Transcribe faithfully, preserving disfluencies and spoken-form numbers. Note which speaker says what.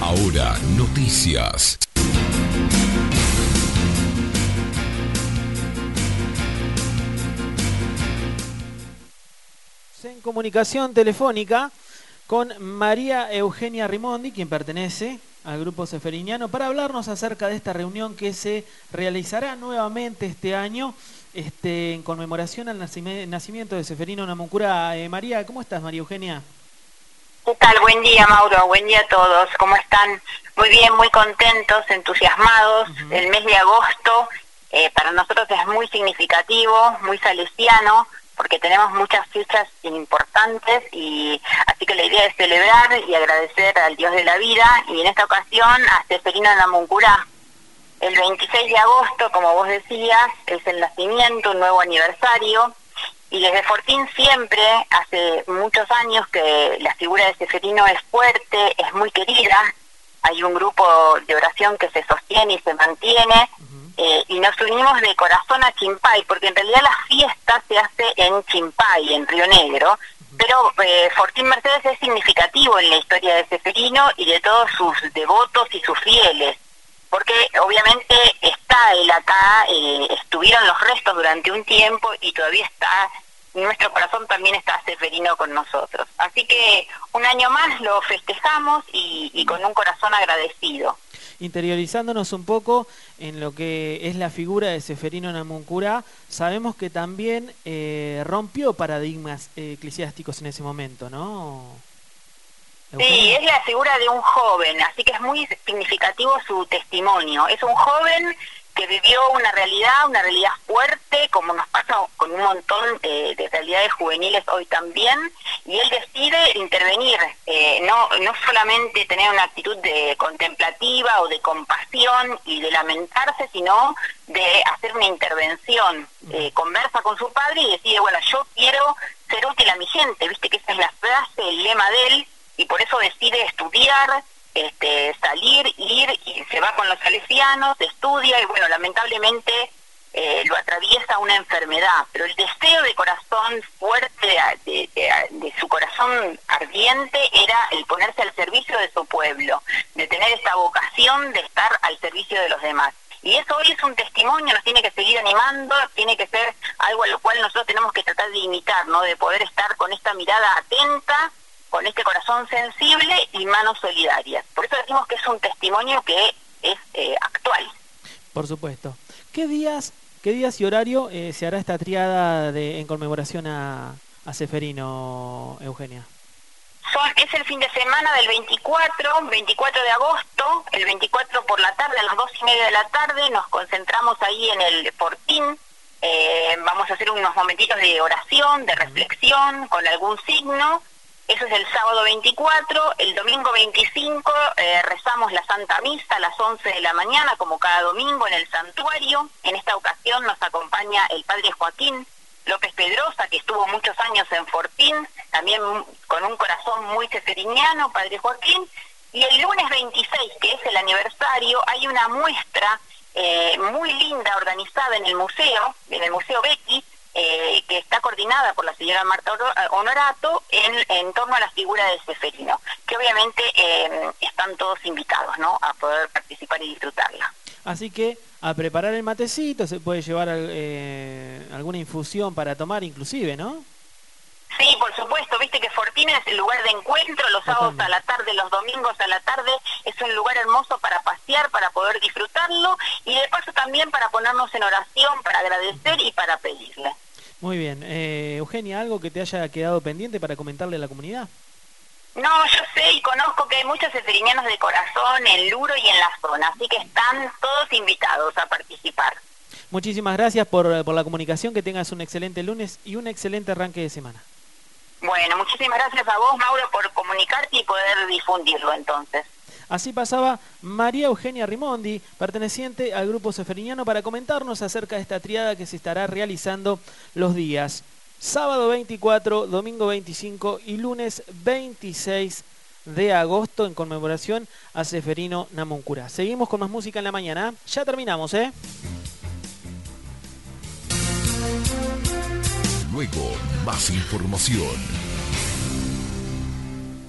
Speaker 1: Ahora, noticias.
Speaker 2: En comunicación telefónica con María Eugenia Rimondi, quien pertenece al Grupo Seferiniano, para hablarnos acerca de esta reunión que se realizará nuevamente este año este, en conmemoración al nacimiento de Seferino Namuncurá. Eh, María, ¿cómo estás, María Eugenia?
Speaker 3: ¿Qué tal? Buen día, Mauro. Buen día a todos. ¿Cómo están? Muy bien, muy contentos, entusiasmados. Uh-huh. El mes de agosto eh, para nosotros es muy significativo, muy salesiano, porque tenemos muchas fechas importantes, y así que la idea es celebrar y agradecer al Dios de la vida, y en esta ocasión a Seferino Namuncurá. El veintiséis de agosto, como vos decías, es el nacimiento, un nuevo aniversario, y desde Fortín siempre, hace muchos años, que la figura de Seferino es fuerte, es muy querida. Hay un grupo de oración que se sostiene y se mantiene, uh-huh. eh, y nos unimos de corazón a Chimpay, porque en realidad la fiesta se hace en Chimpay, en Río Negro, uh-huh. pero eh, Fortín Mercedes es significativo en la historia de Seferino y de todos sus devotos y sus fieles, porque obviamente está él acá, eh, estuvieron los restos durante un tiempo y todavía está, en nuestro corazón también está Seferino con nosotros. Así que un año más lo festejamos y, y con un corazón agradecido.
Speaker 2: Interiorizándonos un poco en lo que es la figura de Seferino Namuncurá, sabemos que también eh, rompió paradigmas eh, eclesiásticos en ese momento, ¿no?
Speaker 3: Sí, es la figura de un joven, así que es muy significativo su testimonio. Es un joven que vivió una realidad, una realidad fuerte, como nos pasa con un montón eh, de realidades juveniles hoy también, y él decide intervenir, eh, no, no solamente tener una actitud de contemplativa o de compasión y de lamentarse, sino de hacer una intervención. Eh, conversa con su padre y decide, bueno, yo quiero ser útil a mi gente, viste que esa es la frase, el lema de él, y por eso decide estudiar, este, salir, ir, y se va con los salesianos, estudia, y bueno, lamentablemente eh, lo atraviesa una enfermedad, pero el deseo de corazón fuerte, de, de, de su corazón ardiente, era el ponerse al servicio de su pueblo, de tener esta vocación de estar al servicio de los demás. Y eso hoy es un testimonio, nos tiene que seguir animando, tiene que ser algo a lo cual nosotros tenemos que tratar de imitar, ¿no? De poder estar con esta mirada atenta, con este corazón sensible y manos solidarias. Por eso decimos que es un testimonio que es eh, actual.
Speaker 2: Por supuesto. ¿Qué días, qué días y horario eh, se hará esta triada de, en conmemoración a, a Seferino, Eugenia?
Speaker 3: Son, es el fin de semana del veinticuatro, veinticuatro de agosto, el veinticuatro por la tarde, a las dos y media de la tarde, nos concentramos ahí en el Fortín. Eh, vamos a hacer unos momentitos de oración, de reflexión, con algún signo. Eso es el sábado veinticuatro, el domingo veinticinco eh, rezamos la Santa Misa a las once de la mañana, como cada domingo en el santuario. En esta ocasión nos acompaña el padre Joaquín López Pedrosa, que estuvo muchos años en Fortín, también con un corazón muy seferiniano, padre Joaquín. Y el lunes veintiséis, que es el aniversario, hay una muestra eh, muy linda organizada en el museo, en el Museo Becky, Eh, que está coordinada por la señora Marta Honorato en, en torno a la figura de Seferino, que obviamente eh, están todos invitados, ¿no?, a poder participar y disfrutarla.
Speaker 2: Así que a preparar el matecito, se puede llevar eh, alguna infusión para tomar inclusive, ¿no?
Speaker 3: Sí, por supuesto, viste que Fortín es el lugar de encuentro, los sábados a la tarde, los domingos a la tarde, es un lugar hermoso para pasear, para poder disfrutarlo, y de paso también para ponernos en oración, para agradecer y para pedirle.
Speaker 2: Muy bien. Eh, Eugenia, ¿algo que te haya quedado pendiente para comentarle a la comunidad?
Speaker 3: No, yo sé y conozco que hay muchos seferinianos de corazón en Luro y en la zona, así que están todos invitados a participar.
Speaker 2: Muchísimas gracias por, por la comunicación, que tengas un excelente lunes y un excelente arranque de semana.
Speaker 3: Bueno, muchísimas gracias a vos, Mauro, por comunicarte y poder difundirlo entonces.
Speaker 2: Así pasaba María Eugenia Rimondi, perteneciente al Grupo Seferiniano, para comentarnos acerca de esta triada que se estará realizando los días sábado veinticuatro, domingo veinticinco y lunes veintiséis de agosto en conmemoración a Seferino Namuncurá. Seguimos con más música en la mañana. Ya terminamos, ¿eh?
Speaker 1: Luego, más información.